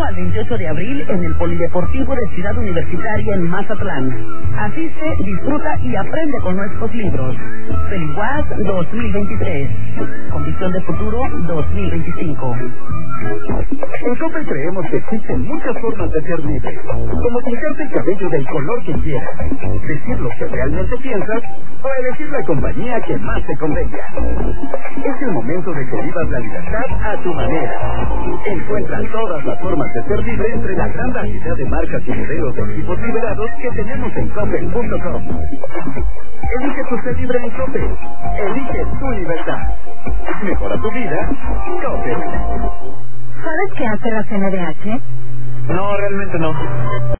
al 28 de abril en el Polideportivo de Ciudad Universitaria en Mazatlán. Asiste, disfruta y aprende con nuestros libros. Feliwaz 2023. Convicción de futuro 2025. En Coppel creemos que existen muchas formas de ser libre, como pintarte el cabello del color que quieras, decir lo que realmente piensas o elegir la compañía que más te convenga. Es el momento de que vivas la libertad a tu manera. Encuentra todas las formas de ser libre entre la gran variedad de marcas y modelos de equipos liberados que tenemos en Coppel.com. Elige tu ser libre en Coppel. Elige tu libertad. Mejora tu vida. Coppel. ¿Sabes qué hace la CNDH? No, realmente no.